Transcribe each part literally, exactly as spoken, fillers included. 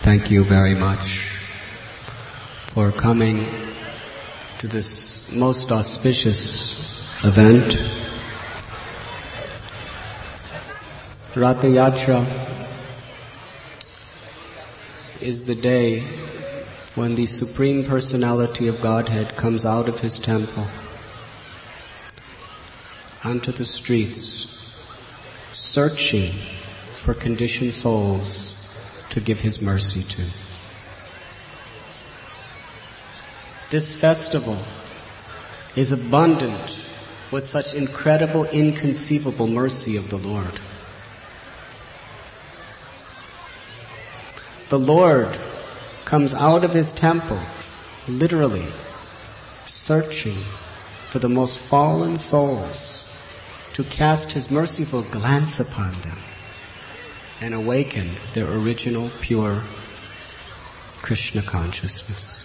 Thank you very much for coming to this most auspicious event. Ratha Yatra is the day when the Supreme Personality of Godhead comes out of His temple onto the streets, searching for conditioned souls to give His mercy to. This festival is abundant with such incredible, inconceivable mercy of the Lord. The Lord comes out of His temple, literally, searching for the most fallen souls to cast His merciful glance upon them and awaken their original, pure Krishna consciousness.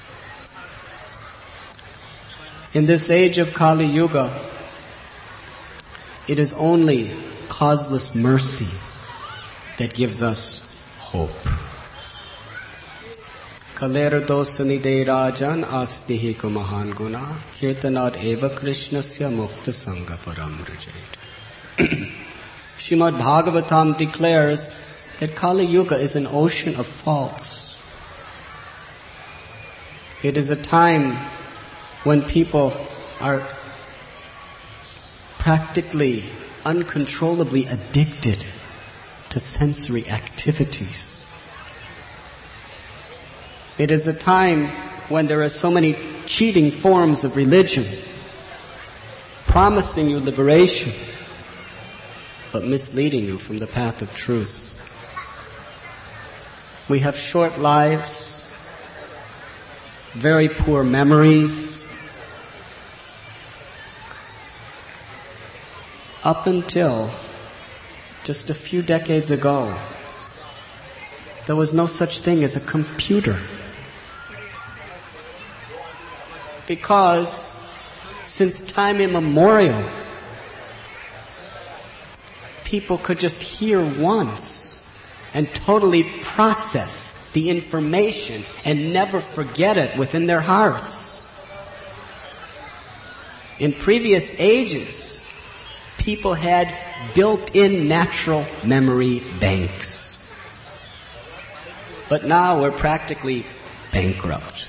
In this age of Kali Yuga, it is only causeless mercy that gives us hope. Kalera dosanide rajan astihiku mahan guna kirtanad eva krishnasya mukta sangha paramrajait. Srimad Bhagavatam declares that Kali Yuga is an ocean of faults. It is a time when people are practically, uncontrollably addicted to sensory activities. It is a time when there are so many cheating forms of religion, promising you liberation, but misleading you from the path of truth. We have short lives, very poor memories. Up until just a few decades ago, there was no such thing as a computer. Because since time immemorial, people could just hear once and totally process the information and never forget it within their hearts. In previous ages, people had built-in natural memory banks. But now we're practically bankrupt.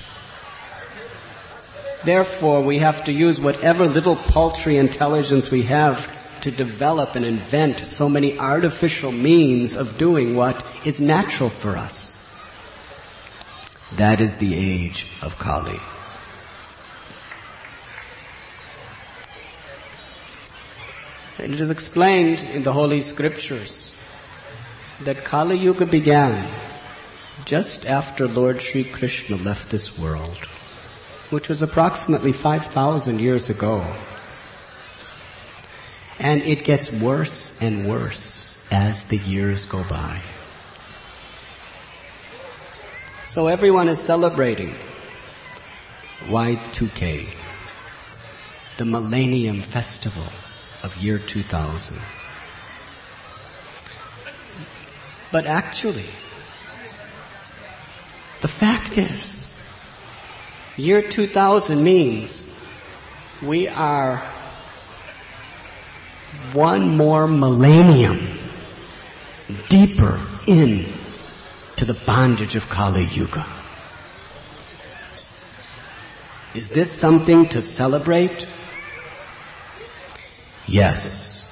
Therefore, we have to use whatever little paltry intelligence we have to develop and invent so many artificial means of doing what is natural for us. That is the age of Kali. And it is explained in the Holy Scriptures that Kali Yuga began just after Lord Sri Krishna left this world, which was approximately five thousand years ago. And it gets worse and worse as the years go by. So everyone is celebrating Y two K, the Millennium Festival of year two thousand. But actually, the fact is, year two thousand means we are one more millennium deeper in to the bondage of Kali Yuga. Is this something to celebrate? Yes.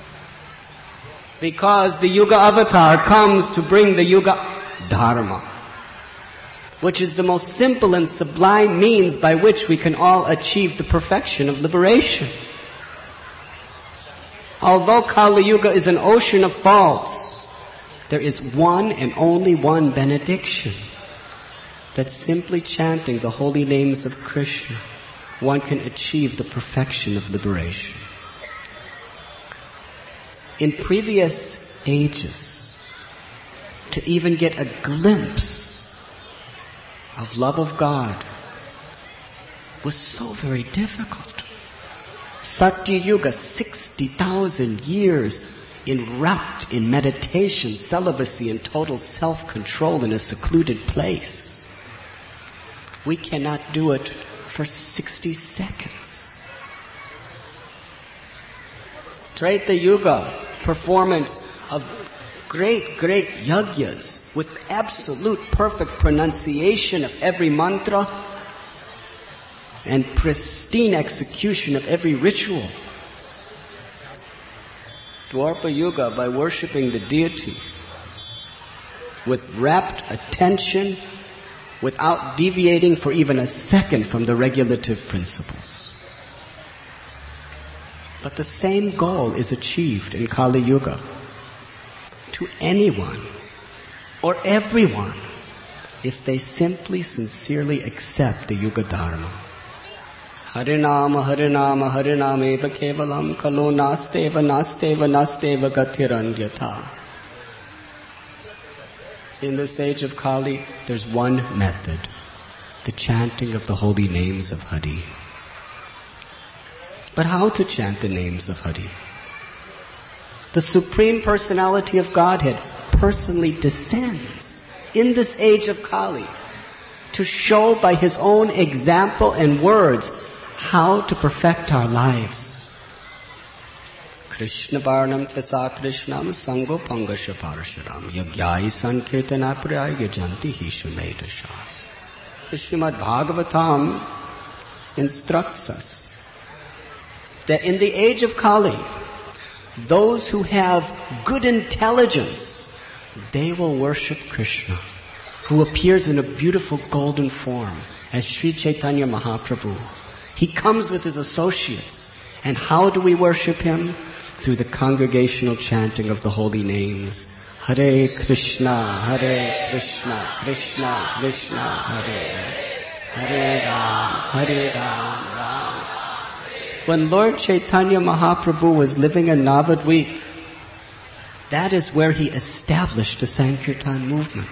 Because the Yuga Avatar comes to bring the Yuga Dharma, which is the most simple and sublime means by which we can all achieve the perfection of liberation. Although Kali Yuga is an ocean of faults, there is one and only one benediction, that simply chanting the holy names of Krishna, one can achieve the perfection of liberation. In previous ages, to even get a glimpse of love of God was so very difficult. Satya Yuga, sixty thousand years enwrapped in meditation, celibacy, and total self-control in a secluded place. We cannot do it for sixty seconds. Treta Yuga, performance of great, great yajnas with absolute perfect pronunciation of every mantra and pristine execution of every ritual. Dwapara Yuga, by worshipping the deity with rapt attention, without deviating for even a second from the regulative principles. But the same goal is achieved in Kali Yuga. To anyone or everyone, if they simply, sincerely accept the Yuga Dharma. Harinama, Harinama, Harinameva Kevalam Kalo Nasteva, Nasteva, Nasteva Gatiranyatha. In this age of Kali, there's one method, the chanting of the holy names of Hari. But how to chant the names of Hari? The Supreme Personality of Godhead personally descends in this age of Kali to show by His own example and words how to perfect our lives. Krishna Varnam Tvasa Krishnam Sango Pangasha Parasharam Yagyai Sankirtana Praya Yajanti Hishumetasha. The Srimad Bhagavatam instructs us that in the age of Kali, those who have good intelligence, they will worship Krishna, who appears in a beautiful golden form as Sri Chaitanya Mahaprabhu. He comes with his associates. And how do we worship him? Through the congregational chanting of the holy names. Hare Krishna, Hare Krishna, Krishna Krishna, Hare Hare, Hare Ram, Hare Ram, Ram. When Lord Chaitanya Mahaprabhu was living in Navadvip, that is where he established the Sankirtan movement.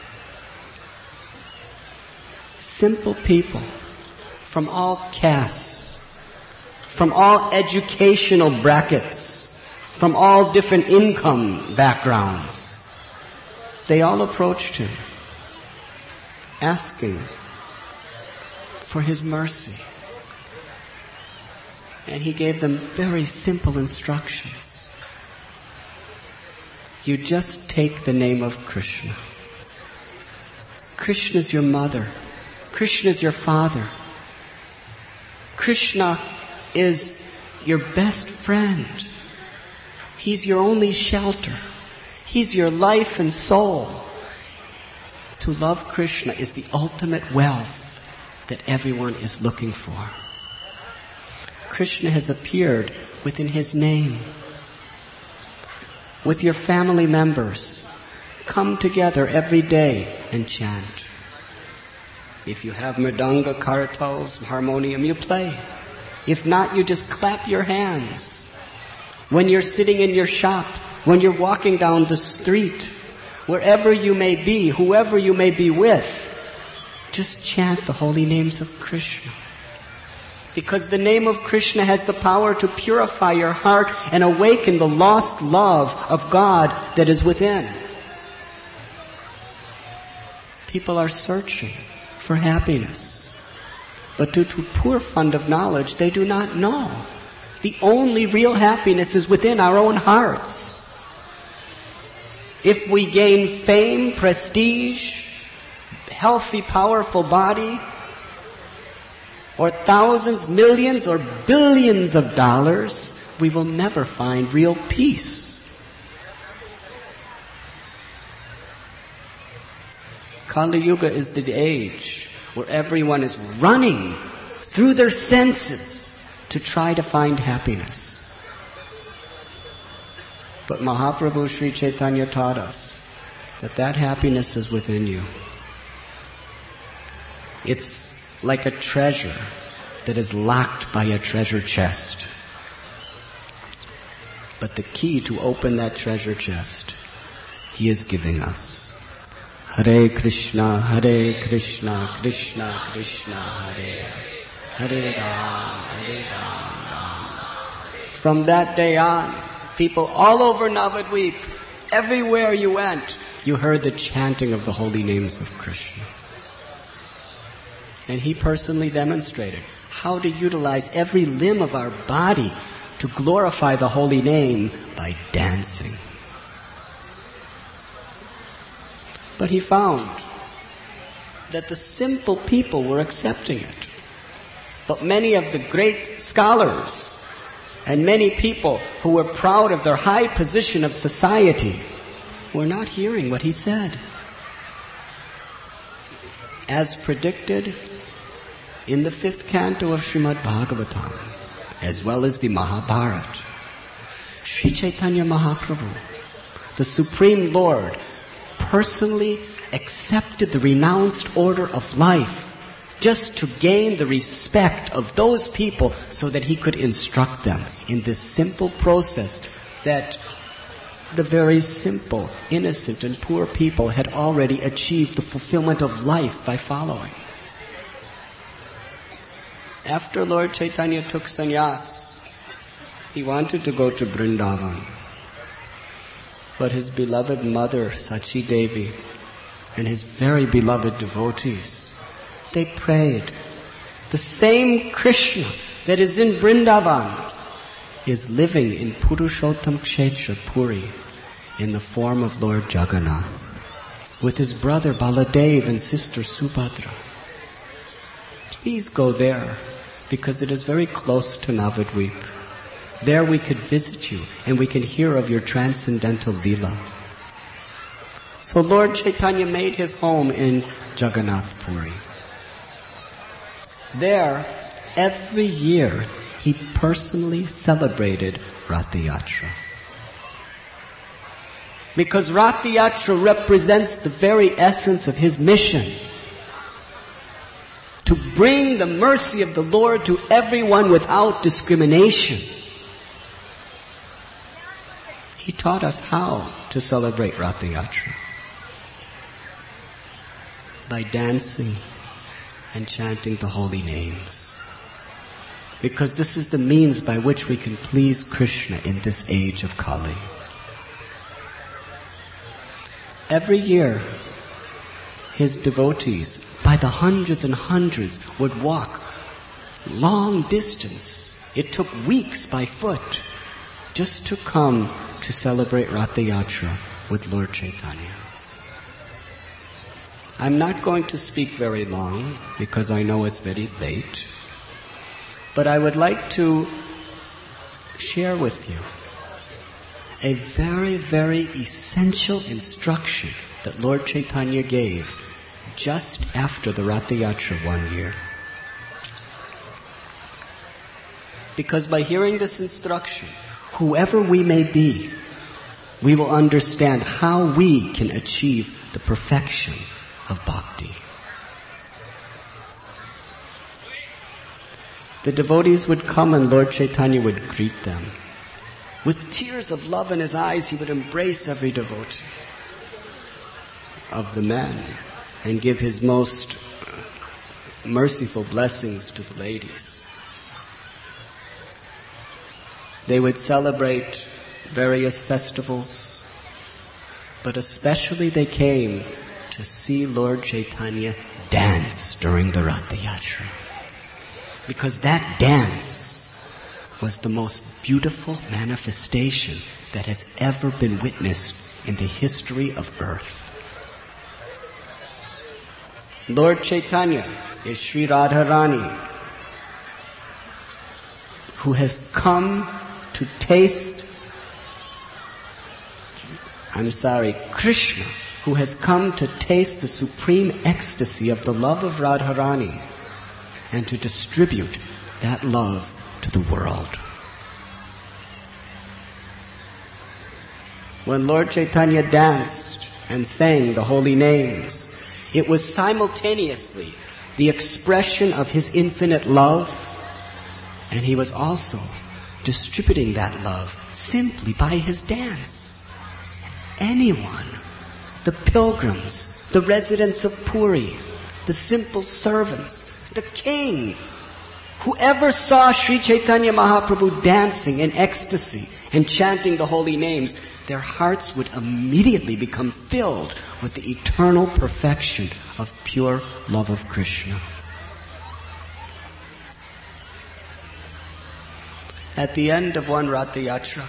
Simple people from all castes, from all educational brackets, from all different income backgrounds, they all approached him, asking for his mercy. And he gave them very simple instructions. You just take the name of Krishna. Krishna is your mother. Krishna is your father. Krishna is your best friend. He's your only shelter. He's your life and soul. To love Krishna is the ultimate wealth that everyone is looking for. Krishna has appeared within His name. With your family members, come together every day and chant. If you have mridanga, karatals, harmonium, you play. If not, you just clap your hands. When you're sitting in your shop, when you're walking down the street, wherever you may be, whoever you may be with, just chant the holy names of Krishna. Because the name of Krishna has the power to purify your heart and awaken the lost love of God that is within. People are searching for happiness, but due to poor fund of knowledge, they do not know. The only real happiness is within our own hearts. If we gain fame, prestige, healthy, powerful body, or thousands, millions, or billions of dollars, we will never find real peace. Kali Yuga is the age where everyone is running through their senses to try to find happiness. But Mahaprabhu Sri Chaitanya taught us that that happiness is within you. It's like a treasure that is locked by a treasure chest. But the key to open that treasure chest, He is giving us. Hare Krishna, Hare Krishna, Krishna Krishna, Hare Hare, Hare Ram, Hare Ram, Ram. From that day on, People all over Navadvip, everywhere you went, you heard the chanting of the holy names of Krishna. And he personally demonstrated how to utilize every limb of our body to glorify the holy name by dancing. But he found that the simple people were accepting it. But many of the great scholars and many people who were proud of their high position of society were not hearing what he said. As predicted in the fifth canto of Srimad Bhagavatam, as well as the Mahabharata, Sri Chaitanya Mahaprabhu, the Supreme Lord, personally accepted the renounced order of life just to gain the respect of those people so that he could instruct them in this simple process that the very simple, innocent, and poor people had already achieved the fulfillment of life by following. After Lord Chaitanya took sannyas, he wanted to go to Vrindavan. But his beloved mother, Sachi Devi, and his very beloved devotees, they prayed. The same Krishna that is in Vrindavan is living in Purushottam Kshetra Puri in the form of Lord Jagannath with his brother Baladev and sister Subhadra. Please go there because it is very close to Navadvip. There we could visit you and we can hear of your transcendental Leela. So Lord Chaitanya made his home in Jagannath Puri. There, every year, he personally celebrated Ratha Yatra. Because Ratha Yatra represents the very essence of his mission. To bring the mercy of the Lord to everyone without discrimination. He taught us how to celebrate Ratha Yatra. By dancing and chanting the holy names. Because this is the means by which we can please Krishna in this age of Kali. Every year, his devotees, by the hundreds and hundreds, would walk long distance. It took weeks by foot just to come to celebrate Ratha Yatra with Lord Chaitanya. I'm not going to speak very long because I know it's very late, but I would like to share with you a very, very essential instruction that Lord Chaitanya gave just after the Ratha Yatra one year. Because by hearing this instruction, whoever we may be, we will understand how we can achieve the perfection of bhakti. The devotees would come and Lord Chaitanya would greet them. With tears of love in his eyes, he would embrace every devotee of the men and give his most merciful blessings to the ladies. They would celebrate various festivals, but especially they came to see Lord Chaitanya dance during the Ratha Yatra. Because that dance was the most beautiful manifestation that has ever been witnessed in the history of earth. Lord Chaitanya is Sri Radharani, who has come to taste, I'm sorry, Krishna, who has come to taste the supreme ecstasy of the love of Radharani and to distribute that love to the world. When Lord Chaitanya danced and sang the holy names, it was simultaneously the expression of his infinite love, and he was also distributing that love simply by his dance. Anyone, the pilgrims, the residents of Puri, the simple servants, the king, Whoever saw Sri Chaitanya Mahaprabhu dancing in ecstasy and chanting the holy names, their hearts would immediately become filled with the eternal perfection of pure love of Krishna. At the end of one Ratha Yatra,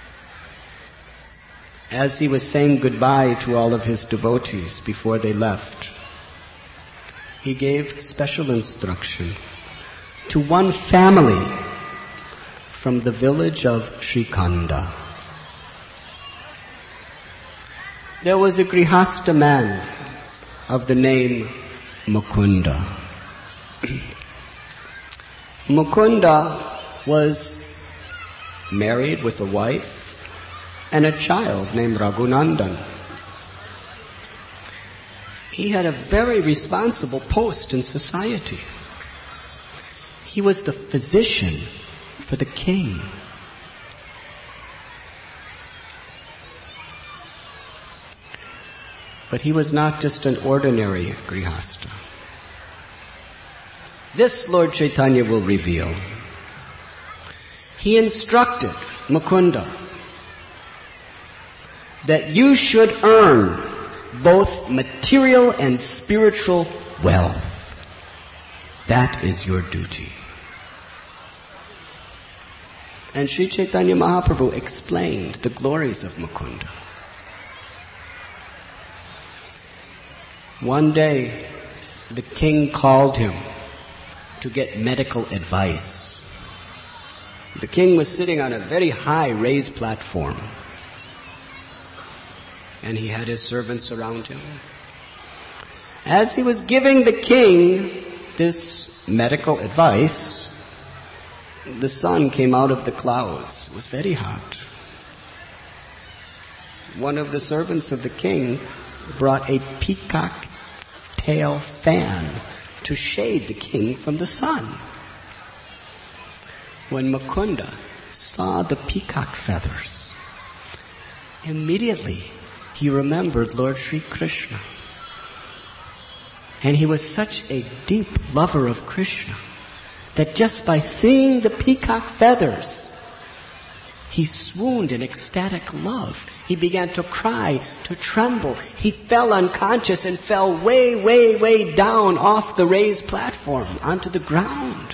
as he was saying goodbye to all of his devotees before they left, he gave special instruction to one family from the village of Srikhanda. There was a Grihastha man of the name Mukunda. Mukunda was married with a wife and a child named Raghunandan. He had a very responsible post in society. He was the physician for the king. But he was not just an ordinary Grihastha. This Lord Chaitanya will reveal. He instructed Mukunda that you should earn both material and spiritual wealth. That is your duty. And Sri Chaitanya Mahaprabhu explained the glories of Mukunda. One day, the king called him to get medical advice. The king was sitting on a very high raised platform, and he had his servants around him. As he was giving the king this medical advice, the sun came out of the clouds. It was very hot. One of the servants of the king brought a peacock tail fan to shade the king from the sun. When Mukunda saw the peacock feathers, immediately he remembered Lord Sri Krishna. And he was such a deep lover of Krishna that just by seeing the peacock feathers, he swooned in ecstatic love. He began to cry, to tremble. He fell unconscious and fell way, way, way down off the raised platform onto the ground.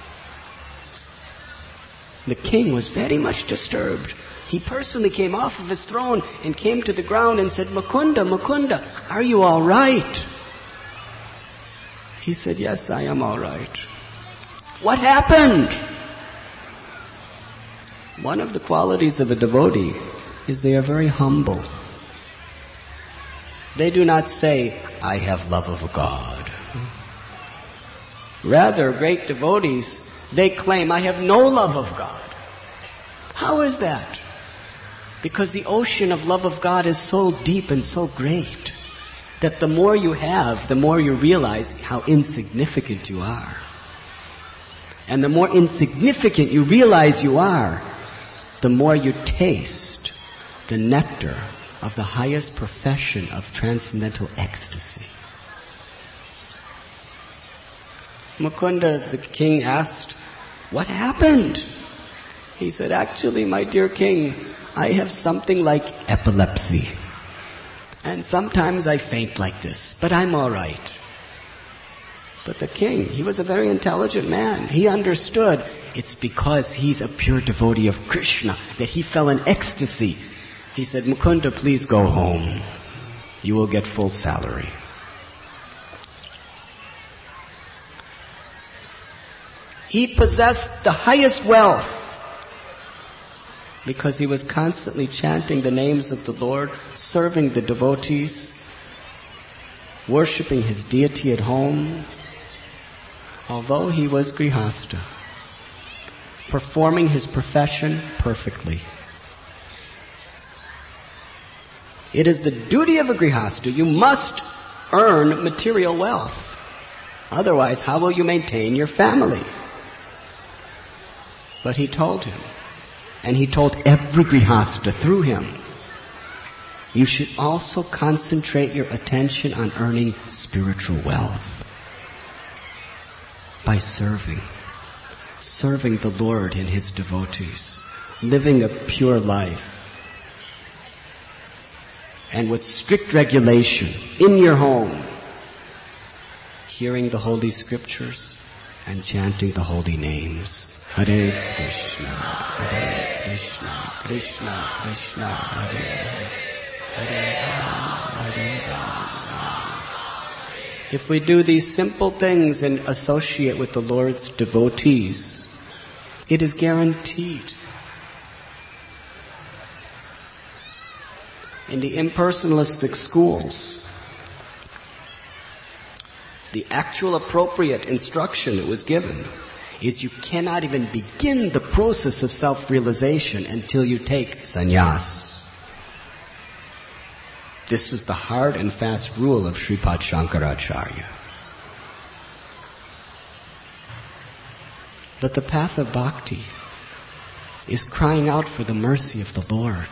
The king was very much disturbed. He personally came off of his throne and came to the ground and said, Mukunda, Mukunda, are you all right? He said, yes, I am all right. What happened? One of the qualities of a devotee is they are very humble. They do not say, I have love of God. Rather, great devotees, they claim, I have no love of God. How is that? Because the ocean of love of God is so deep and so great that the more you have, the more you realize how insignificant you are. And the more insignificant you realize you are, the more you taste the nectar of the highest profession of transcendental ecstasy. Mukunda, the king, asked, what happened? He said, actually, my dear king, I have something like epilepsy. And sometimes I faint like this, but I'm all right. But the king, he was a very intelligent man. He understood it's because he's a pure devotee of Krishna that he fell in ecstasy. He said, Mukunda, please go home. You will get full salary. He possessed the highest wealth because he was constantly chanting the names of the Lord, serving the devotees, worshipping his deity at home, although he was Grihastha, performing his profession perfectly. It is the duty of a Grihastha. You must earn material wealth. Otherwise, how will you maintain your family? But he told him, and he told every Grihastha through him, you should also concentrate your attention on earning spiritual wealth by serving. serving the Lord and His devotees, living a pure life, and with strict regulation in your home, hearing the holy scriptures and chanting the holy names. Hare Krishna, Hare Krishna, Krishna Krishna, Hare Hare, Hare Ram, Hare Ram. If we do these simple things and associate with the Lord's devotees, it is guaranteed. In the impersonalistic schools, the actual appropriate instruction that was given is you cannot even begin the process of self-realization until you take sannyas. This is the hard and fast rule of Sripad Shankaracharya. But the path of bhakti is crying out for the mercy of the Lord.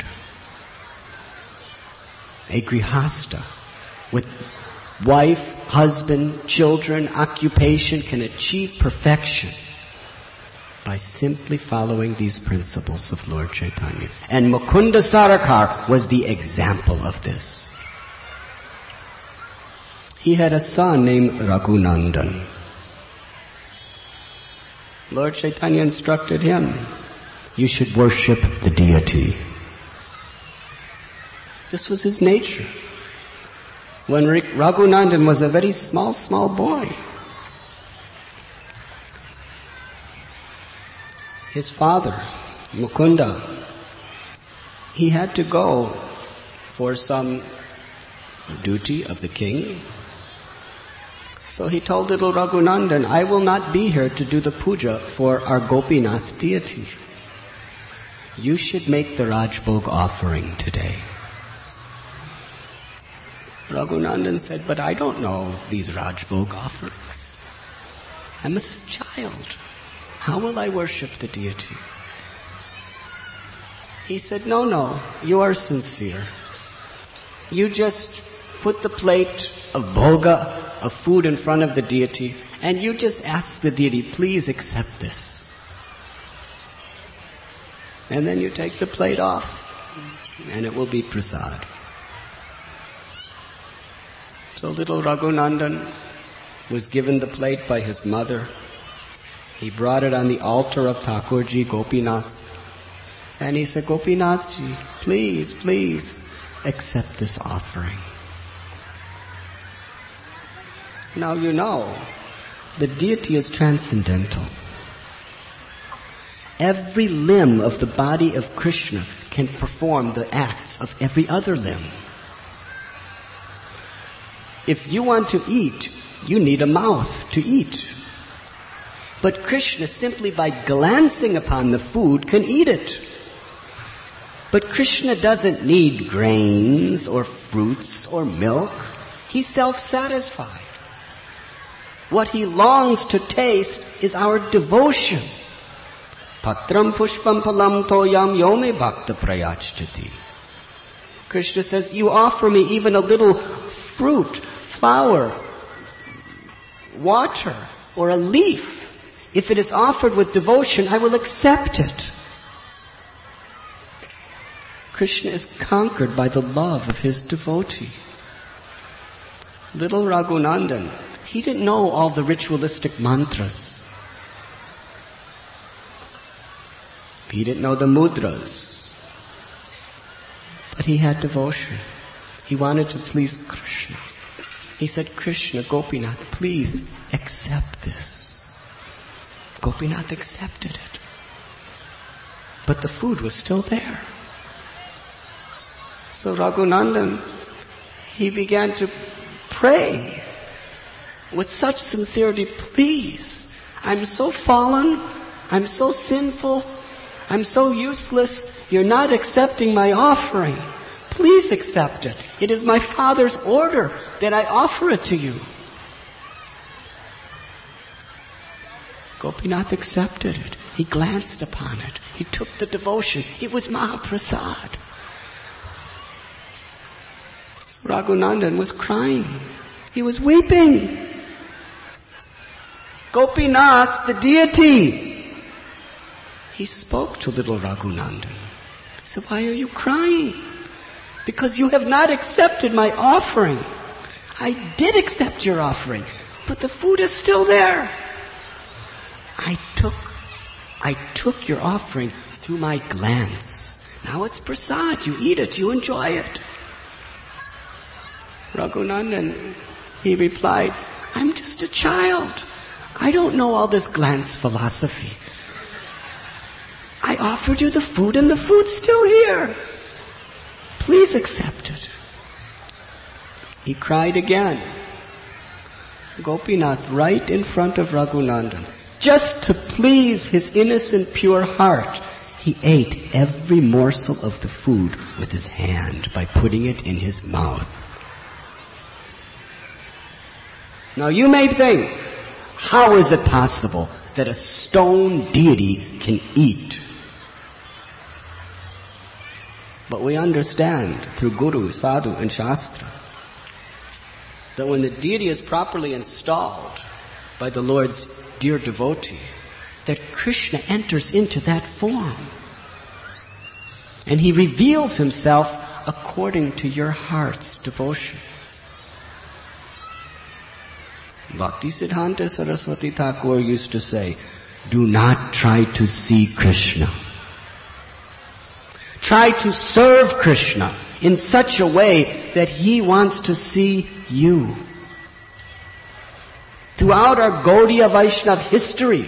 A grihasta with wife, husband, children, occupation can achieve perfection by simply following these principles of Lord Chaitanya. And Mukunda Sarakar was the example of this. He had a son named Raghunandan. Lord Chaitanya instructed him, you should worship the deity. This was his nature. When Raghunandan was a very small, small boy, his father, Mukunda, he had to go for some duty of the king. So he told little Raghunandan, I will not be here to do the puja for our Gopinath deity. You should make the Rajbhog offering today. Raghunandan said, but I don't know these Rajbhog offerings. I'm a child. How will I worship the deity? He said, no, no, you are sincere. You just put the plate of bhoga, of food in front of the deity, and you just ask the deity, please accept this. And then you take the plate off, and it will be prasad. So little Raghunandan was given the plate by his mother. He brought it on the altar of Thakurji Gopinath. And he said, Gopinathji, please, please accept this offering. Now you know, the deity is transcendental. Every limb of the body of Krishna can perform the acts of every other limb. If you want to eat, you need a mouth to eat. But Krishna, simply by glancing upon the food, can eat it. But Krishna doesn't need grains or fruits or milk. He's self-satisfied. What he longs to taste is our devotion. Patram pushpam palam toyam yome bhakta prayachati. Krishna says, you offer me even a little fruit, flower, water, or a leaf. If it is offered with devotion, I will accept it. Krishna is conquered by the love of his devotee. Little Raghunandan, he didn't know all the ritualistic mantras. He didn't know the mudras. But he had devotion. He wanted to please Krishna. He said, Krishna, Gopinath, please accept this. Gopinath accepted it. But the food was still there. So Raghunandan, he began to pray with such sincerity, please, I'm so fallen, I'm so sinful, I'm so useless, you're not accepting my offering. Please accept it. It is my Father's order that I offer it to you. Gopinath accepted it. He glanced upon it. He took the devotion. It was Mahaprasad. So Raghunandan was crying. He was weeping. Gopinath, the deity, he spoke to little Raghunandan. He said, why are you crying? Because you have not accepted my offering. I did accept your offering, but the food is still there. I took, I took your offering through my glance. Now it's prasad. You eat it. You enjoy it. Raghunandan, he replied, I'm just a child. I don't know all this glance philosophy. I offered you the food and the food's still here. Please accept it. He cried again. Gopinath, right in front of Raghunandan, just to please his innocent, pure heart, he ate every morsel of the food with his hand by putting it in his mouth. Now you may think, how is it possible that a stone deity can eat? But we understand through Guru, Sadhu and Shastra that when the deity is properly installed by the Lord's dear devotee, that Krishna enters into that form. And he reveals himself according to your heart's devotion. Bhaktisiddhanta Saraswati Thakur used to say, do not try to see Krishna. Try to serve Krishna in such a way that he wants to see you. Throughout our Gaudiya Vaishnava history,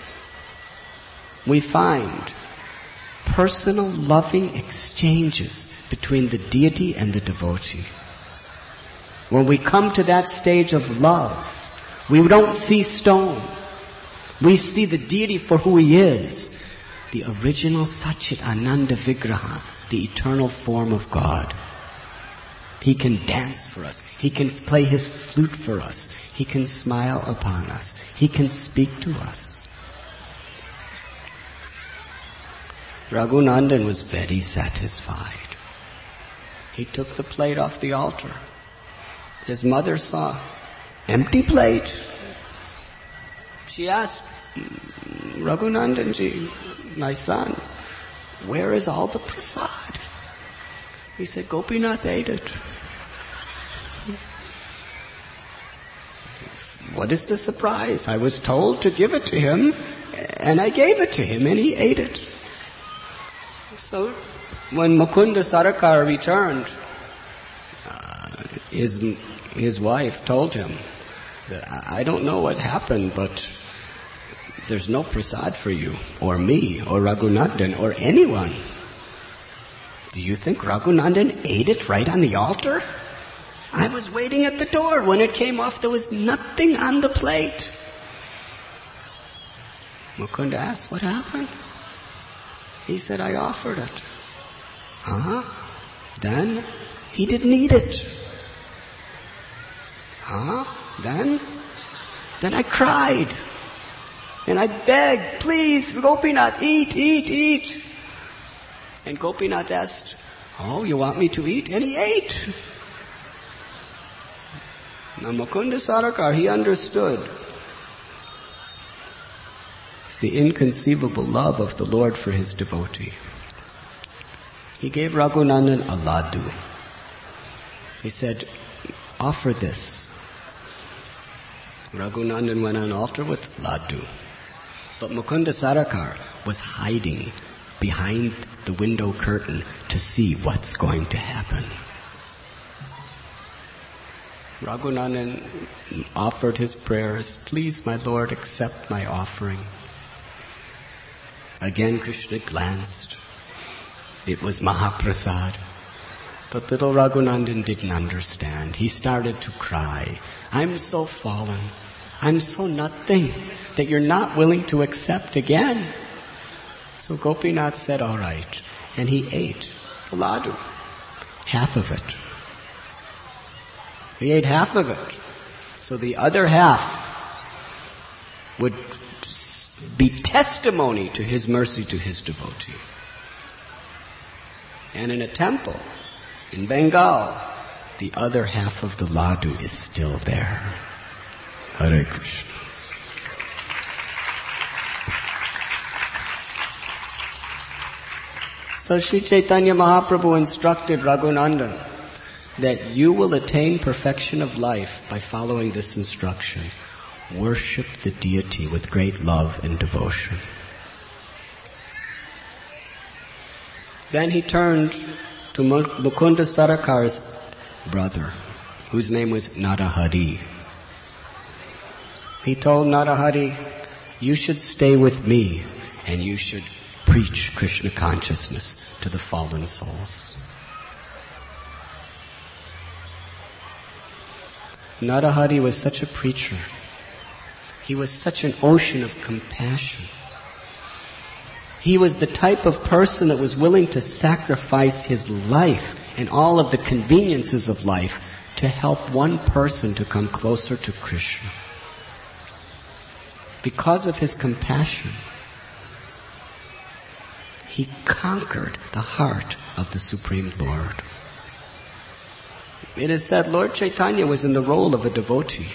we find personal loving exchanges between the deity and the devotee. When we come to that stage of love, we don't see stone. We see the deity for who he is. The original Satchit Ananda Vigraha, the eternal form of God. He can dance for us. He can play his flute for us. He can smile upon us. He can speak to us. Raghunandan was very satisfied. He took the plate off the altar. His mother saw empty plate. She asked, Raghunandanji, my son, where is all the prasad? He said, Gopinath ate it. What is the surprise? I was told to give it to him, and I gave it to him, and he ate it. So, when Mukunda Sarakar returned, uh, his his wife told him that I don't know what happened, but there's no prasad for you, or me, or Raghunandan, or anyone. Do you think Raghunandan ate it right on the altar? I was waiting at the door. When it came off, there was nothing on the plate. Mukunda asked, what happened? He said, I offered it. Huh? Then? He didn't eat it. Huh? Then? Then I cried. And I begged, please, Gopinath, eat, eat, eat. And Gopinath asked, oh, you want me to eat? And he ate. Now Mukunda Sarakar, he understood the inconceivable love of the Lord for his devotee. He gave Raghunandan a laddu. He said, offer this. Raghunandan went on an altar with laddu. But Mukunda Sarakar was hiding behind the window curtain to see what's going to happen. Raghunandan offered his prayers, please, my Lord, accept my offering. Again Krishna glanced. It was Mahaprasad. But little Raghunandan didn't understand. He started to cry. I'm so fallen. I'm so nothing that you're not willing to accept again. So Gopinath said, all right. And he ate the laddu, half of it. He ate half of it. So the other half would be testimony to his mercy to his devotee. And in a temple in Bengal, the other half of the laddu is still there. Hare Krishna. So Sri Chaitanya Mahaprabhu instructed Raghunandan that you will attain perfection of life by following this instruction. Worship the deity with great love and devotion. Then he turned to Mukunda Sarakar's brother, whose name was Narahari. He told Narahari, you should stay with me and you should preach Krishna consciousness to the fallen souls. Narahari was such a preacher. He was such an ocean of compassion. He was the type of person that was willing to sacrifice his life and all of the conveniences of life to help one person to come closer to Krishna. Because of his compassion, he conquered the heart of the Supreme Lord. It is said Lord Chaitanya was in the role of a devotee.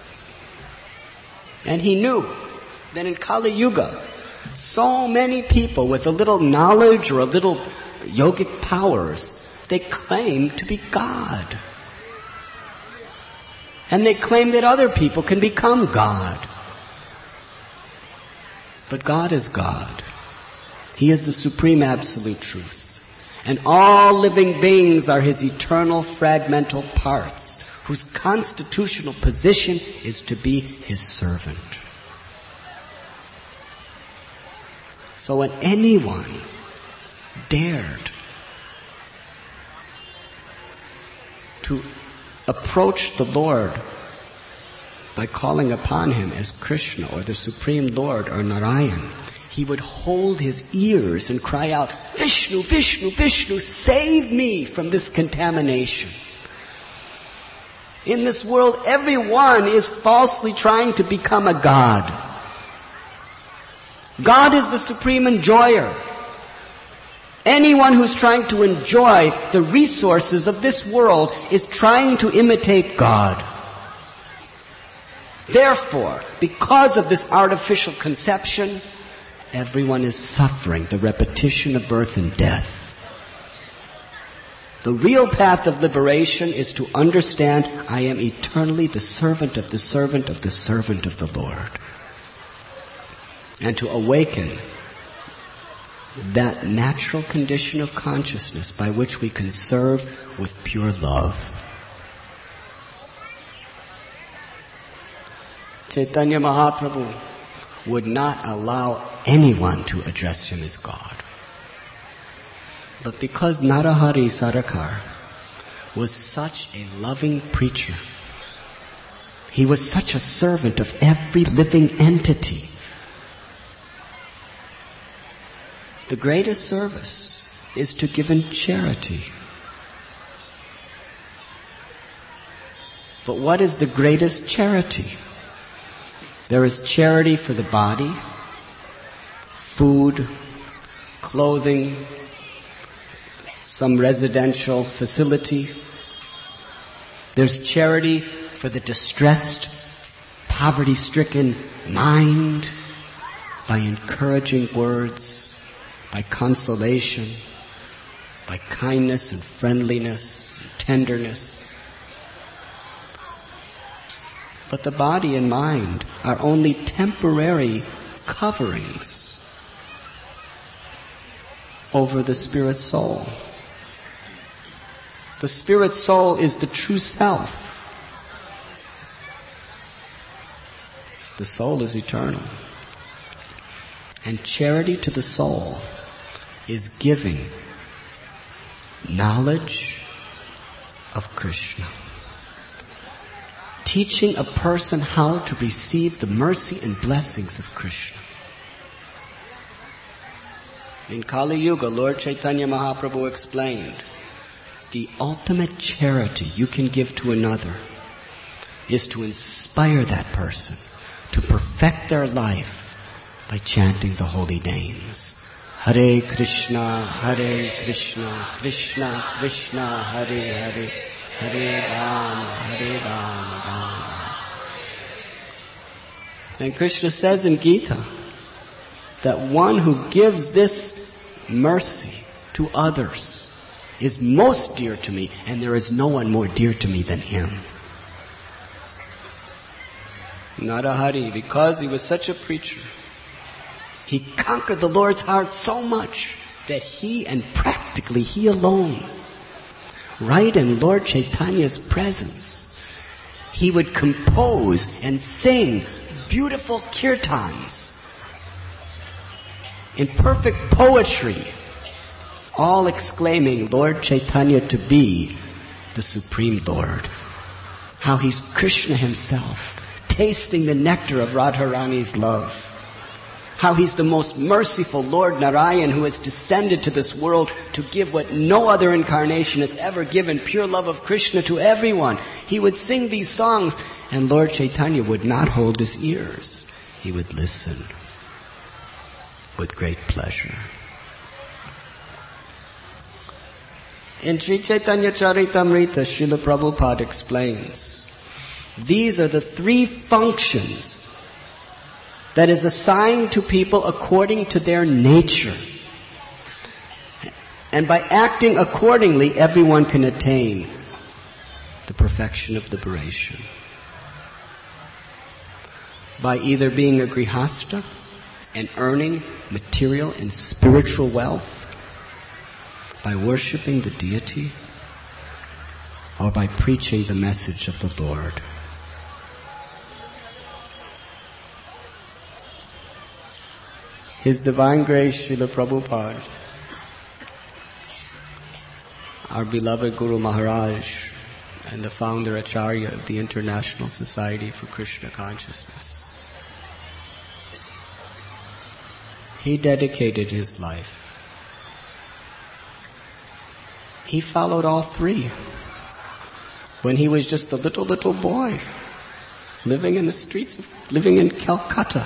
And he knew that in Kali Yuga, so many people with a little knowledge or a little yogic powers, they claim to be God. And they claim that other people can become God. But God is God. He is the supreme absolute truth. And all living beings are His eternal fragmental parts, whose constitutional position is to be His servant. So when anyone dared to approach the Lord by calling upon Him as Krishna or the Supreme Lord or Narayan, he would hold his ears and cry out, Vishnu, Vishnu, Vishnu, save me from this contamination. In this world, everyone is falsely trying to become a god. God is the supreme enjoyer. Anyone who's trying to enjoy the resources of this world is trying to imitate God. Therefore, because of this artificial conception, everyone is suffering the repetition of birth and death. The real path of liberation is to understand I am eternally the servant of the servant of the servant of the Lord. And to awaken that natural condition of consciousness by which we can serve with pure love. Chaitanya Mahaprabhu would not allow anyone to address him as God. But because Narahari Sarakar was such a loving preacher, he was such a servant of every living entity. The greatest service is to give in charity. But what is the greatest charity? There is charity for the body, food, clothing, some residential facility. There's charity for the distressed, poverty-stricken mind by encouraging words, by consolation, by kindness and friendliness and tenderness. But the body and mind are only temporary coverings over the spirit soul. The spirit soul is the true self. The soul is eternal. And charity to the soul is giving knowledge of Krishna. Teaching a person how to receive the mercy and blessings of Krishna. In Kali Yuga, Lord Chaitanya Mahaprabhu explained, the ultimate charity you can give to another is to inspire that person to perfect their life by chanting the holy names. Hare Krishna, Hare Krishna, Krishna Krishna, Hare Hare, Hare Rama, Hare Rama, Rama. And Krishna says in Gita that one who gives this mercy to others is most dear to me, and there is no one more dear to me than him. Narahari, because he was such a preacher, he conquered the Lord's heart so much that he, and practically he alone, right in Lord Chaitanya's presence, he would compose and sing beautiful kirtans in perfect poetry, all exclaiming Lord Chaitanya to be the Supreme Lord. How he's Krishna himself, tasting the nectar of Radharani's love. How he's the most merciful Lord Narayan who has descended to this world to give what no other incarnation has ever given, pure love of Krishna to everyone. He would sing these songs, and Lord Chaitanya would not hold his ears. He would listen with great pleasure. In Sri Chaitanya Charitamrita, Srila Prabhupada explains, these are the three functions that is assigned to people according to their nature. And by acting accordingly, everyone can attain the perfection of liberation. By either being a grihasta and earning material and spiritual wealth, by worshipping the deity, or by preaching the message of the Lord. His Divine Grace, Srila Prabhupada, our beloved Guru Maharaj, and the founder Acharya of the International Society for Krishna Consciousness, he dedicated his life. He followed all three. When he was just a little, little boy, living in the streets, of, living in Calcutta,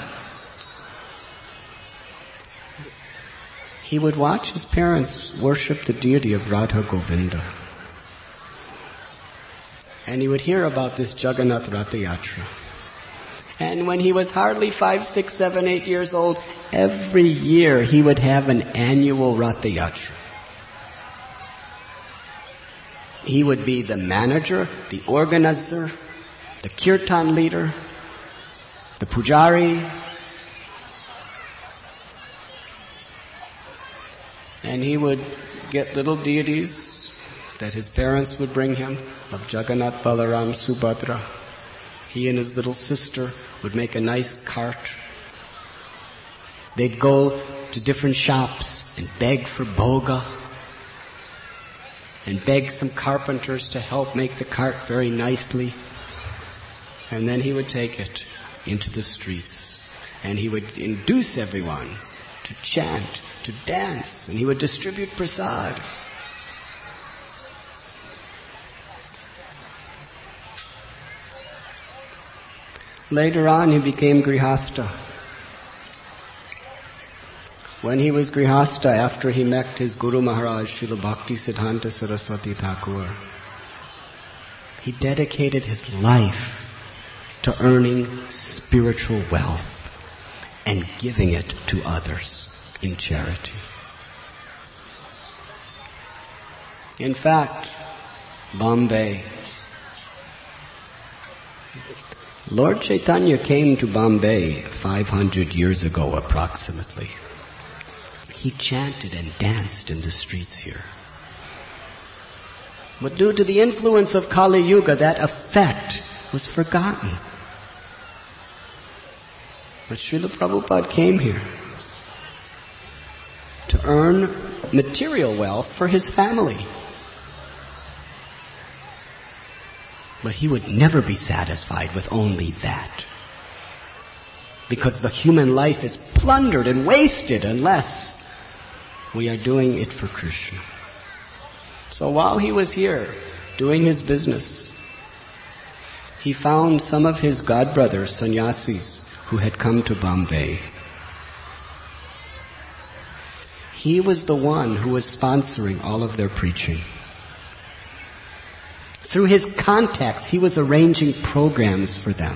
he would watch his parents worship the deity of Radha Govinda. And he would hear about this Jagannath Ratha Yatra. And when he was hardly five, six, seven, eight years old, every year he would have an annual Ratha Yatra. He would be the manager, the organizer, the kirtan leader, the pujari, and he would get little deities that his parents would bring him of Jagannath, Balaram, Subhadra. He and his little sister would make a nice cart. They'd go to different shops and beg for bhoga, and beg some carpenters to help make the cart very nicely. And then he would take it into the streets, and he would induce everyone to chant, to dance, and he would distribute prasad. Later on he became grihasta. When he was grihasta, after he met his Guru Maharaj, Srila Bhakti Siddhanta Saraswati Thakur, he dedicated his life to earning spiritual wealth and giving it to others in charity. In fact, Bombay, Lord Chaitanya came to Bombay five hundred years ago approximately. He chanted and danced in the streets here. But due to the influence of Kali Yuga, that effect was forgotten. But Srila Prabhupada came here to earn material wealth for his family. But he would never be satisfied with only that. Because the human life is plundered and wasted unless we are doing it for Krishna. So while he was here doing his business, he found some of his godbrothers, sannyasis, who had come to Bombay. He was the one who was sponsoring all of their preaching. Through his contacts, he was arranging programs for them.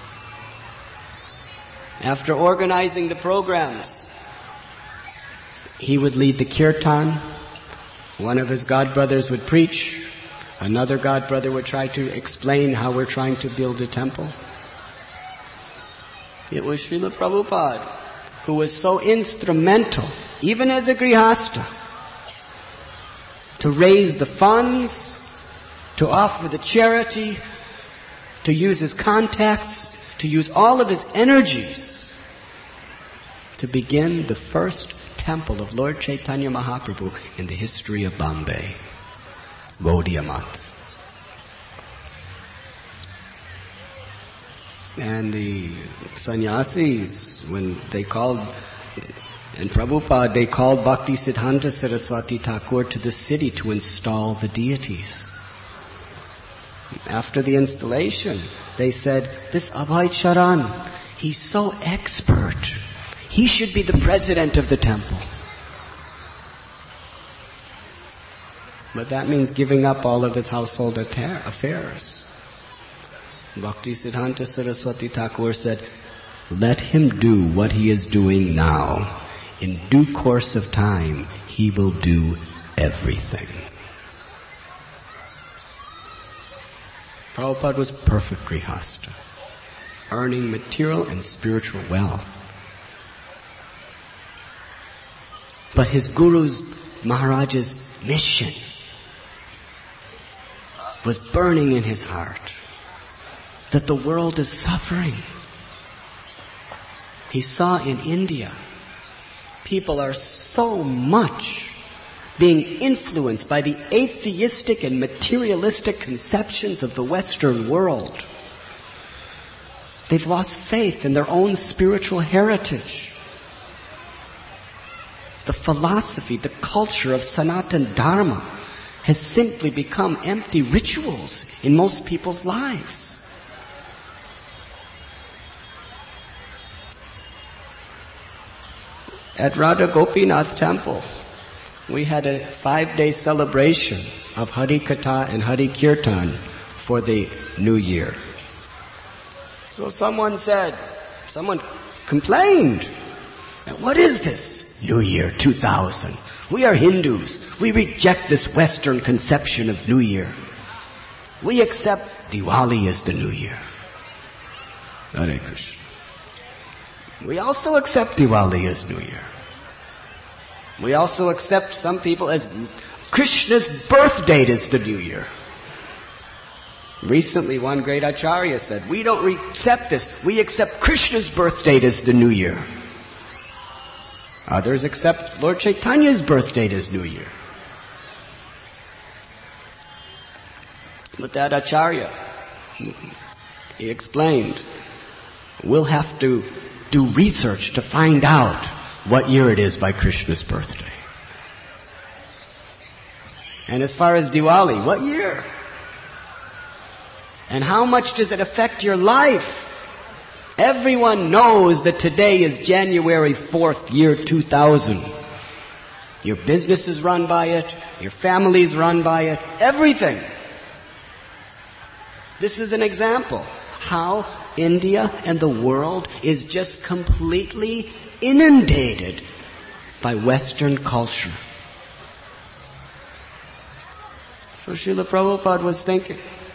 After organizing the programs, he would lead the kirtan. One of his godbrothers would preach. Another godbrother would try to explain how we're trying to build a temple. It was Srila Prabhupada who was so instrumental, even as a grihasta, to raise the funds, to offer the charity, to use his contacts, to use all of his energies to begin the first temple of Lord Chaitanya Mahaprabhu in the history of Bombay, Gaudiya Math. And the sannyasis, when they called, and Prabhupada, they called Bhakti Siddhanta Saraswati Thakur to the city to install the deities. After the installation, they said, this Abhay Charan, he's so expert. He should be the president of the temple. But that means giving up all of his household affairs. Bhakti Siddhanta Saraswati Thakur said, let him do what he is doing now. In due course of time, he will do everything. Prabhupada was perfect grihasta, earning material and spiritual wealth. But his guru's, Maharaj's mission was burning in his heart, that the world is suffering. He saw in India, people are so much being influenced by the atheistic and materialistic conceptions of the Western world. They've lost faith in their own spiritual heritage. The philosophy, the culture of Sanatana Dharma has simply become empty rituals in most people's lives. At Radha Gopinath Temple, we had a five-day celebration of Hari Katha and Hari Kirtan for the New Year. So someone said, someone complained, what is this? New Year two thousand. We are Hindus. We reject this Western conception of New Year. We accept Diwali as the New Year. Hare Krishna. We also accept Diwali as New Year. We also accept some people as Krishna's birth date is the New Year. Recently, one great acharya said, we don't re- accept this. We accept Krishna's birth date as the New Year. Others accept Lord Chaitanya's birth date as New Year. But that acharya, he explained, we'll have to do research to find out what year it is by Krishna's birthday. And as far as Diwali, what year? And how much does it affect your life? Everyone knows that today is January fourth, year two thousand. Your business is run by it. Your family is run by it. Everything. This is an example how India and the world is just completely inundated by Western culture. So Srila Prabhupada was thinking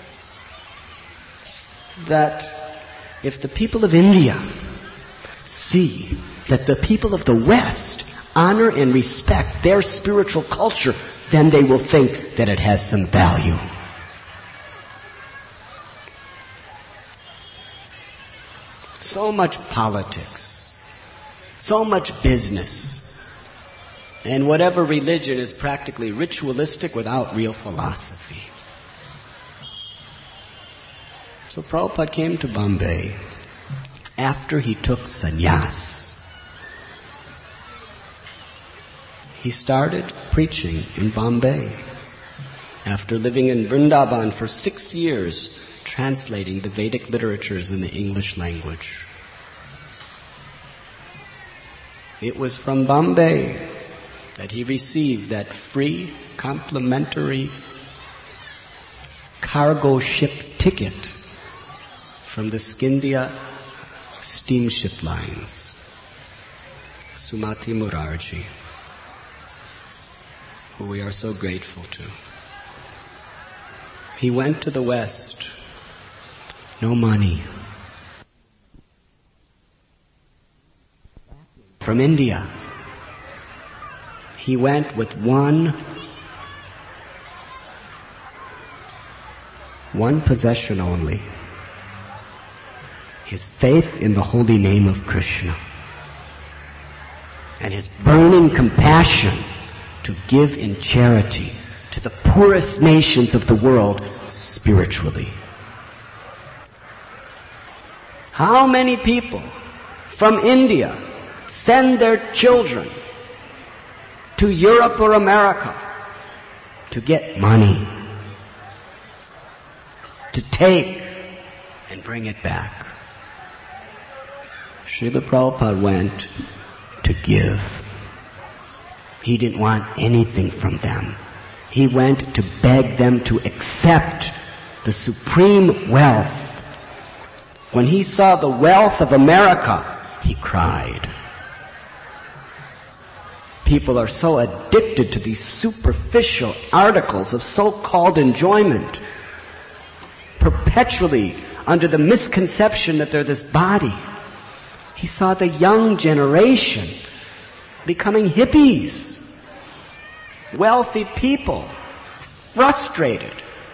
that if the people of India see that the people of the West honor and respect their spiritual culture, then they will think that it has some value. So much politics, so much business, and whatever religion is practically ritualistic without real philosophy. So Prabhupada came to Bombay after he took sannyas. He started preaching in Bombay after living in Vrindavan for six years, translating the Vedic literatures in the English language. It was from Bombay that he received that free, complimentary cargo ship ticket from the Scindia steamship lines, Sumati Murarji. who we are so grateful to. He went to the West. No money. From India. He went with one, one possession only. His faith in the holy name of Krishna. And his burning compassion to give in charity to the poorest nations of the world spiritually. How many people from India send their children to Europe or America to get money, to take and bring it back? Srila Prabhupada went to give. He didn't want anything from them. He went to beg them to accept the supreme wealth. When he saw the wealth of America, he cried. People are so addicted to these superficial articles of so-called enjoyment, perpetually under the misconception that they're this body. He saw the young generation becoming hippies, wealthy people, frustrated,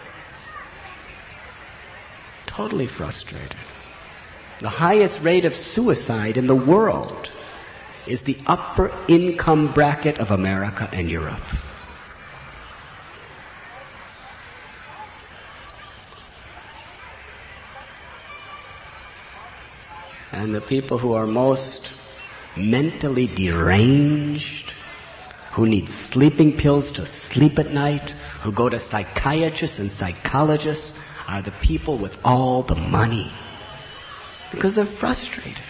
totally frustrated. The highest rate of suicide in the world is the upper income bracket of America and Europe. And the people who are most mentally deranged, who need sleeping pills to sleep at night, who go to psychiatrists and psychologists, are the people with all the money. Because they're frustrated.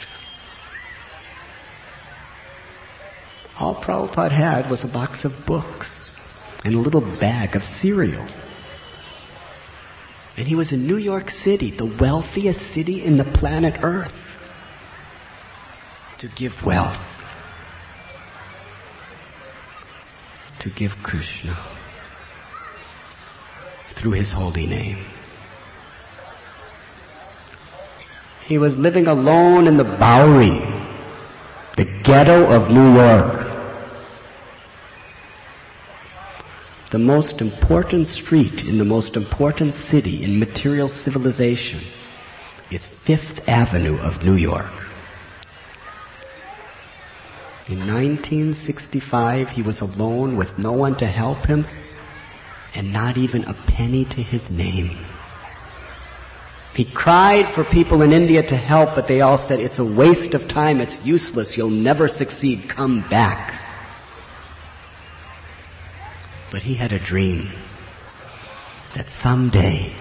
All Prabhupada had was a box of books and a little bag of cereal. And he was in New York City, the wealthiest city in the planet Earth, to give wealth, to give Krishna through his holy name. He was living alone in the Bowery, the ghetto of New York. The most important street in the most important city in material civilization is Fifth Avenue of New York. In nineteen sixty-five, he was alone with no one to help him and not even a penny to his name. He cried for people in India to help, but they all said, "It's a waste of time, it's useless, you'll never succeed, come back." But he had a dream that someday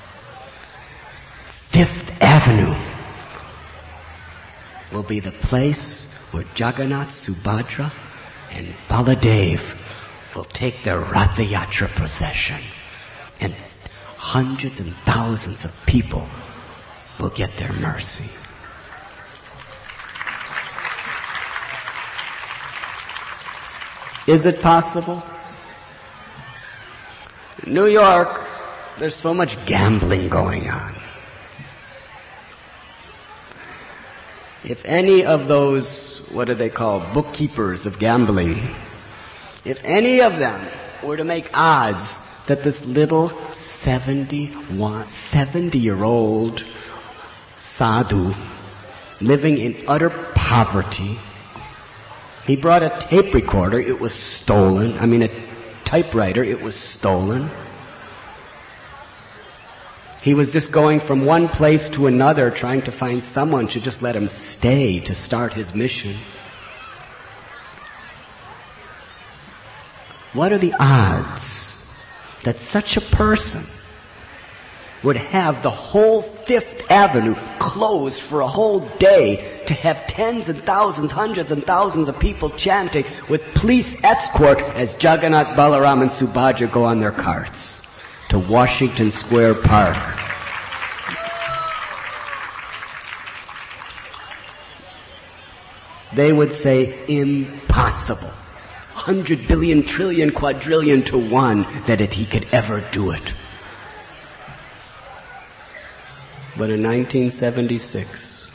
Fifth Avenue will be the place where Jagannath, Subhadra, and Baladev will take their Ratha Yatra procession, and hundreds and thousands of people will get their mercy. Is it possible? In New York, there's so much gambling going on. If any of those, what do they call, bookkeepers of gambling, if any of them were to make odds that this little seventy-one, seventy-year-old sadhu living in utter poverty, he brought a tape recorder, it was stolen, I mean a typewriter, it was stolen. He was just going from one place to another trying to find someone to just let him stay to start his mission. What are the odds that such a person would have the whole Fifth Avenue closed for a whole day to have tens and thousands, hundreds and thousands of people chanting with police escort as Jagannath, Balaram, and Subhadra go on their carts to Washington Square Park? They would say, impossible. hundred billion, trillion, quadrillion to one that it, he could ever do it. But in nineteen seventy-six,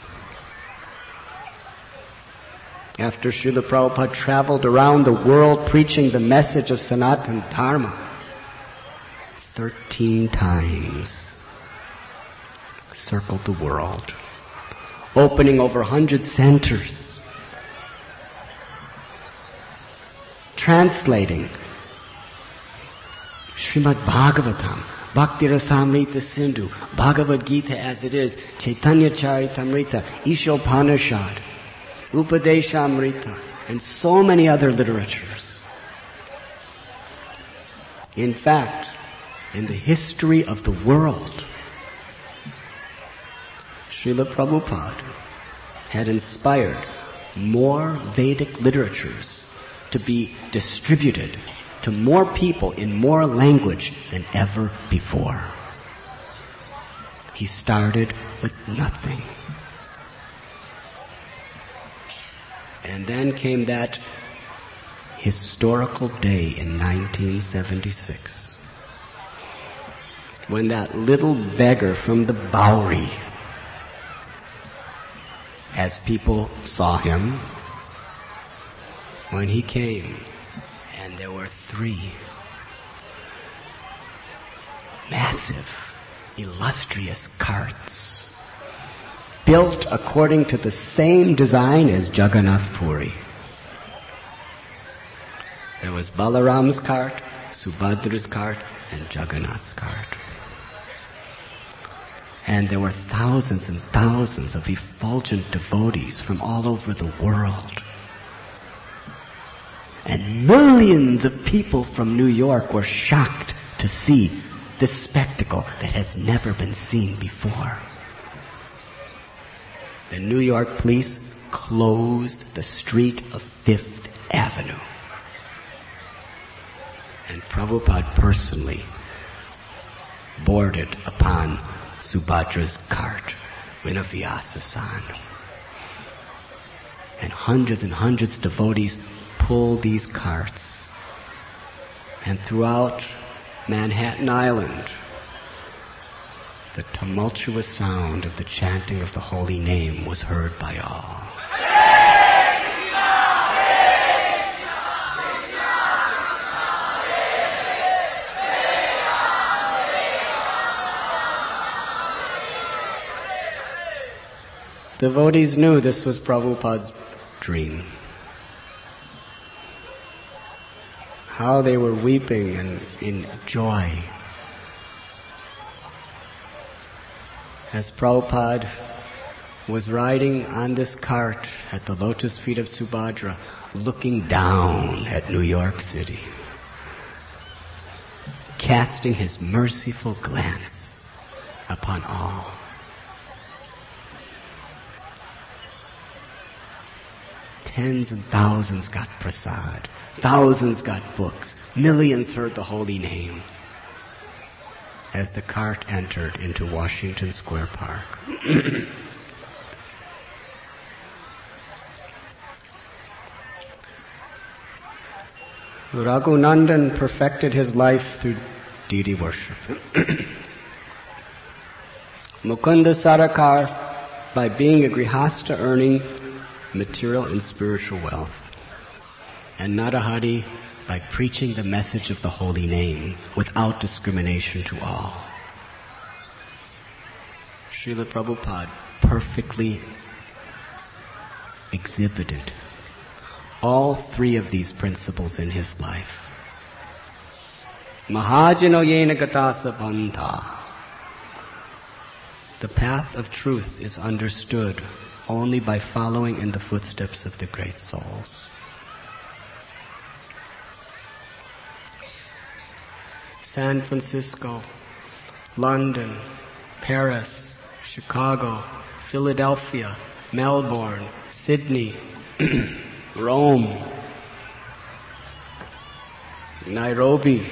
after Srila Prabhupada traveled around the world preaching the message of Sanatana Dharma, thirteen times circled the world, opening over a hundred centers, translating Srimad Bhagavatam, Bhakti Rasamrita Sindhu, Bhagavad Gita as it is, Chaitanya Charitamrita, Ishopanishad, Upadeshamrita, and so many other literatures. In fact, in the history of the world, Srila Prabhupada had inspired more Vedic literatures to be distributed to more people in more language than ever before. He started with nothing. And then came that historical day in nineteen seventy-six, when that little beggar from the Bowery, as people saw him, when he came, and there were three massive, illustrious carts, built according to the same design as Jagannath Puri. There was Balaram's cart, Subhadra's cart, and Jagannath's cart. And there were thousands and thousands of effulgent devotees from all over the world. And millions of people from New York were shocked to see this spectacle that has never been seen before. The New York police closed the street of Fifth Avenue. And Prabhupada personally boarded upon Subhadra's cart, Vinavyasa-san. And hundreds and hundreds of devotees pulled these carts. And throughout Manhattan Island, the tumultuous sound of the chanting of the holy name was heard by all. Devotees knew this was Prabhupada's dream. How they were weeping and in joy as Prabhupada was riding on this cart at the lotus feet of Subhadra, looking down at New York City, casting his merciful glance upon all. Tens and thousands got prasad. Thousands got books. Millions heard the holy name as the cart entered into Washington Square Park. Raghunandan perfected his life through deity worship. Mukunda Sarakar by being a grihasta earning material and spiritual wealth. And Narahari by preaching the message of the holy name without discrimination to all. Srila Prabhupada perfectly exhibited all three of these principles in his life. Mahajano yena gatasa bandha. The path of truth is understood only by following in the footsteps of the great souls. San Francisco, London, Paris, Chicago, Philadelphia, Melbourne, Sydney, Rome, Nairobi,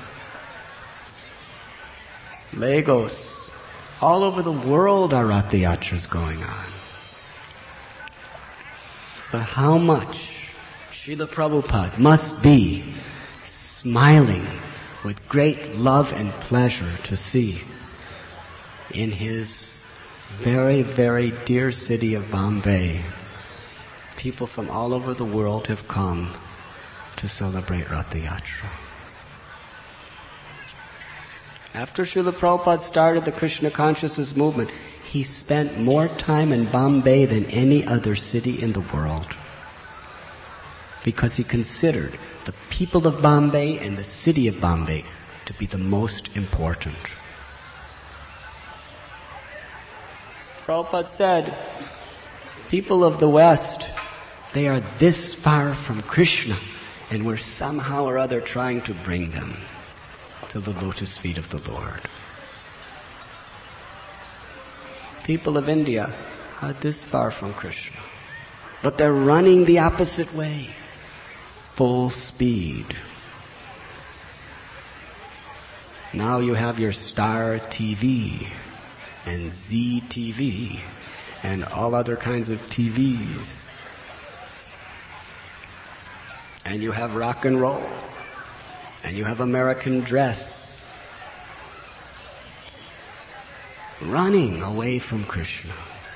Lagos, all over the world are Ratha Yatras going on. But how much Srila Prabhupada must be smiling with great love and pleasure to see in his very, very dear city of Bombay, people from all over the world have come to celebrate Rath Yatra. After Srila Prabhupada started the Krishna consciousness movement, he spent more time in Bombay than any other city in the world, because he considered the people of Bombay and the city of Bombay to be the most important. Prabhupada said, people of the West, they are this far from Krishna, and we're somehow or other trying to bring them to the lotus feet of the Lord. People of India are this far from Krishna, but they're running the opposite way, full speed. Now you have your Star T V and Z T V and all other kinds of T Vs. And you have rock and roll. And you have American dress. Running away from Krishna.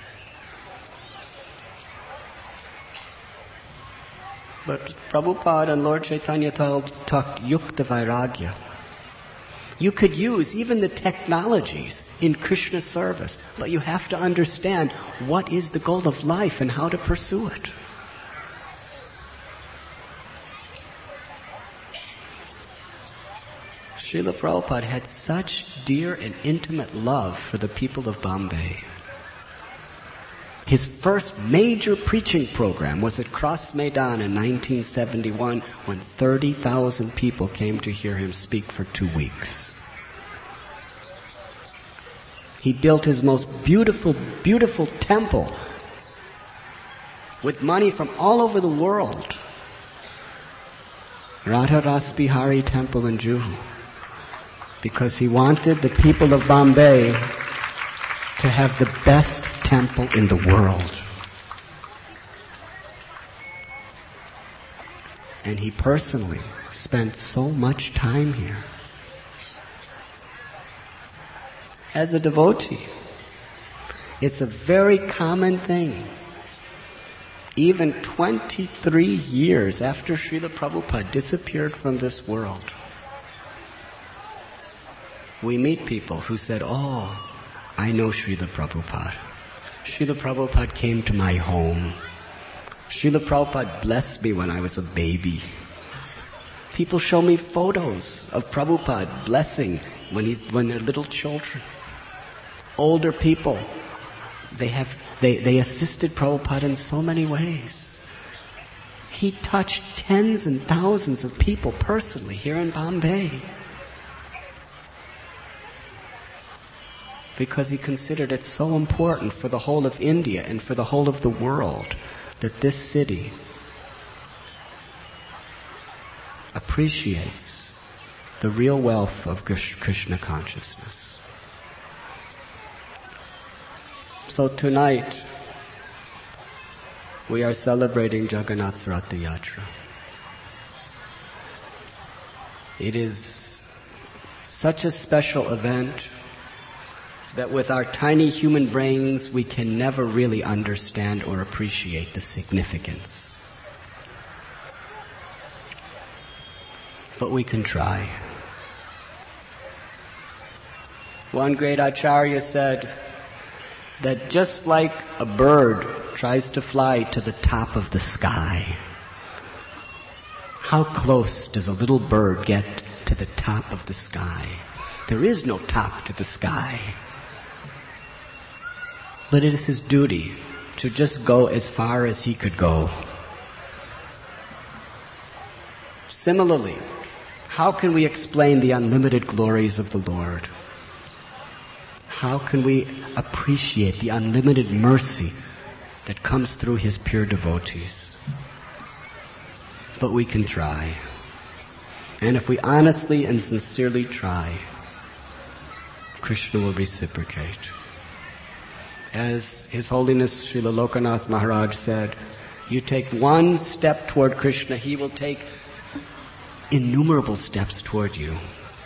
But Prabhupada and Lord Chaitanya told, talked Yukta Vairagya. You could use even the technologies in Krishna service, but you have to understand what is the goal of life and how to pursue it. Srila Prabhupada had such dear and intimate love for the people of Bombay. His first major preaching program was at Cross Maidan in nineteen seventy-one, when thirty thousand people came to hear him speak for two weeks. He built his most beautiful, beautiful temple with money from all over the world. Radha Ras Bihari Temple in Juhu. Because he wanted the people of Bombay to have the best temple in the world. And he personally spent so much time here. As a devotee, it's a very common thing. Even twenty-three years after Srila Prabhupada disappeared from this world, we meet people who said, oh, I know Srila Prabhupada. Srila Prabhupada came to my home. Srila Prabhupada blessed me when I was a baby. People show me photos of Prabhupada blessing when he, when they're little children. Older people, they have, they, they assisted Prabhupada in so many ways. He touched tens and thousands of people personally here in Bombay. Because he considered it so important for the whole of India and for the whole of the world that this city appreciates the real wealth of Krishna consciousness. So tonight, we are celebrating Jagannath's Rath Yatra. It is such a special event that with our tiny human brains we can never really understand or appreciate the significance. But we can try. One great Acharya said that just like a bird tries to fly to the top of the sky, how close does a little bird get to the top of the sky? There is no top to the sky. But it is his duty to just go as far as he could go. Similarly, how can we explain the unlimited glories of the Lord? How can we appreciate the unlimited mercy that comes through his pure devotees? But we can try. And if we honestly and sincerely try, Krishna will reciprocate. As His Holiness Srila Lokanath Maharaj said, You take one step toward Krishna, He will take innumerable steps toward you.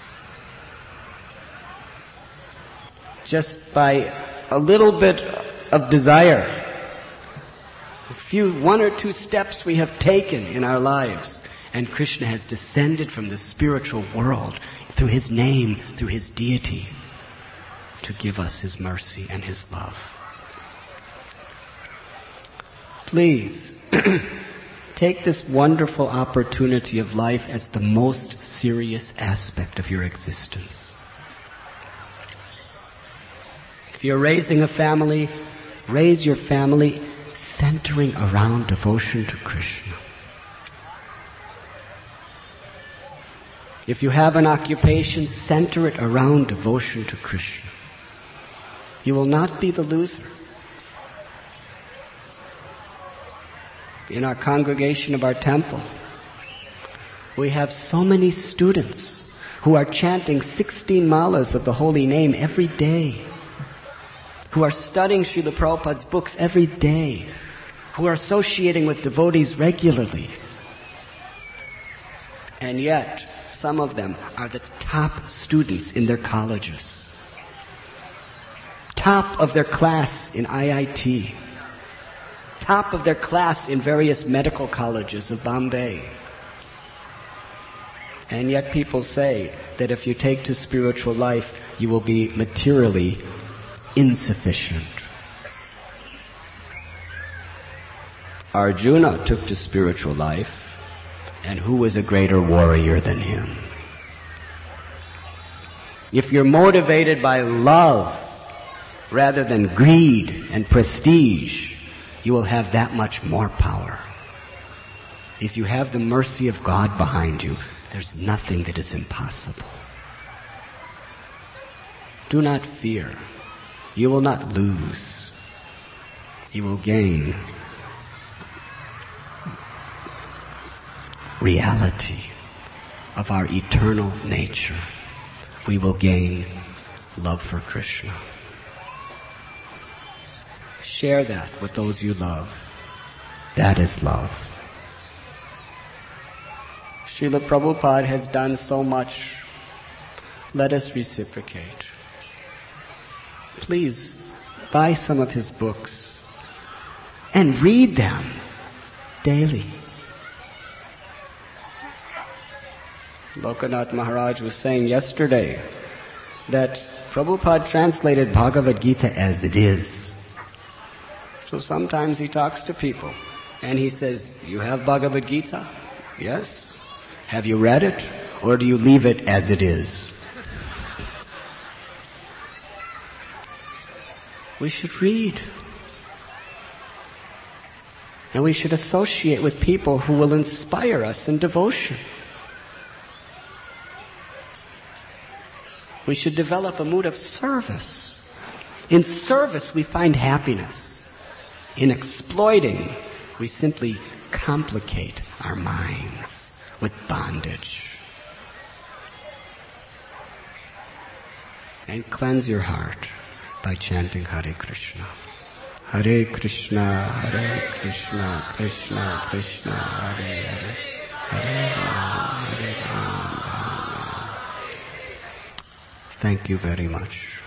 Just by a little bit of desire, a few, one or two steps we have taken in our lives, and Krishna has descended from the spiritual world through His name, through His deity, to give us His mercy and His love. Please, take this wonderful opportunity of life as the most serious aspect of your existence. If you're raising a family, raise your family centering around devotion to Krishna. If you have an occupation, center it around devotion to Krishna. You will not be the loser. In our congregation of our temple, we have so many students who are chanting sixteen malas of the holy name every day, who are studying Srila Prabhupada's books every day, who are associating with devotees regularly. And yet, some of them are the top students in their colleges, top of their class in I I T, top of their class in various medical colleges of Bombay. And yet people say that if you take to spiritual life, you will be materially insufficient. Arjuna took to spiritual life, and who was a greater warrior than him? If you're motivated by love rather than greed and prestige, you will have that much more power. If you have the mercy of God behind you, there's nothing that is impossible. Do not fear. You will not lose. You will gain reality of our eternal nature. We will gain love for Krishna. Share that with those you love. That is love. Srila Prabhupada has done so much. Let us reciprocate. Please buy some of his books and read them daily. Lokanath Maharaj was saying yesterday that Prabhupada translated Bhagavad Gita as it is. So sometimes he talks to people and he says, "You have Bhagavad Gita?" "Yes." "Have you read it? Or do you leave it as it is?" We should read. And we should associate with people who will inspire us in devotion. We should develop a mood of service. In service, we find happiness. In exploiting, we simply complicate our minds with bondage. And cleanse your heart by chanting Hare Krishna. Hare Krishna, Hare Krishna, Krishna Krishna, Hare Hare, Hare Rama, Hare Rama. Thank you very much.